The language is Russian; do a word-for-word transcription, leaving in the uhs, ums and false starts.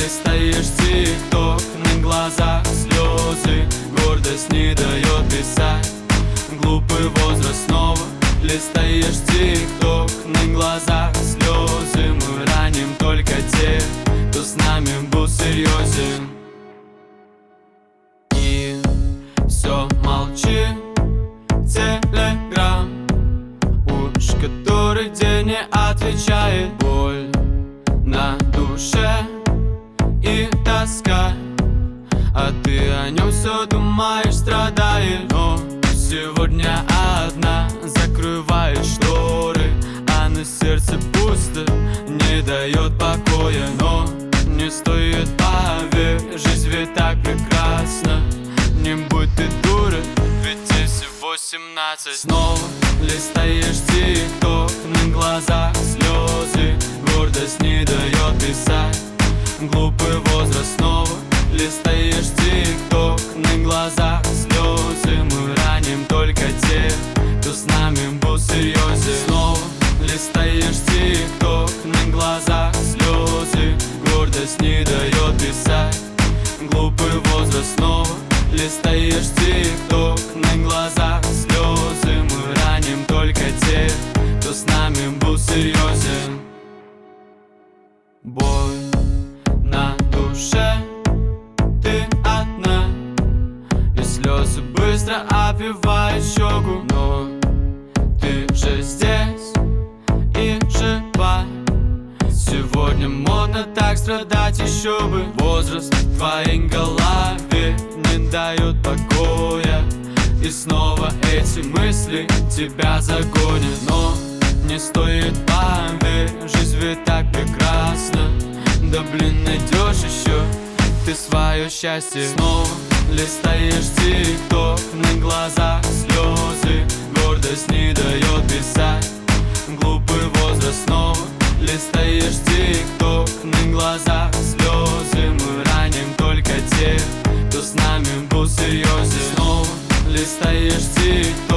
листаешь тик-ток, на глазах слезы, гордость не дает писать. Глупый возраст снова, листаешь тик-ток, на глазах слезы. Мы раним только тех, кто с нами был серьезен. И все молчи, телеграм, уж который день не отвечает. Боль на душе и тоска, а ты о нем все думаешь, страдаешь. Но сегодня одна закрывает шторы, а на сердце пусто, не дает покоя. Но не стоит, поверь, жизнь ведь так прекрасна. Не будь ты дура, ведь тебе всего семнадцать. Снова листаешь тик-ток, на глазах слезы, гордость не дает писать. Глупый возраст снова, листаешь тик-ток, на глазах слезы. Мы раним только тех, кто с нами был серьезен. Снова листаешь тик-ток, на глазах слезы, гордость не дает писать. Глупый возраст снова, листаешь тик-ток, на глазах слезы. Мы раним только тех, кто с нами был серьезен. Боль на душе, ты одна, и слезы быстро обвивают щеку. Но ты же здесь и жива. Сегодня модно так страдать, еще бы. Возраст в твоей голове не дает покоя, и снова эти мысли тебя загонят. Но не стоит, поверь, жизнь ведь так прекрасна. Да блин, найдешь еще ты свое счастье. Снова листаешь тик-ток, на глазах слезы, гордость не дает писать. Глупый возраст снова, листаешь тик-ток, на глазах слезы. Мы раним только тех, кто с нами был серьезен. Снова листаешь тик-ток,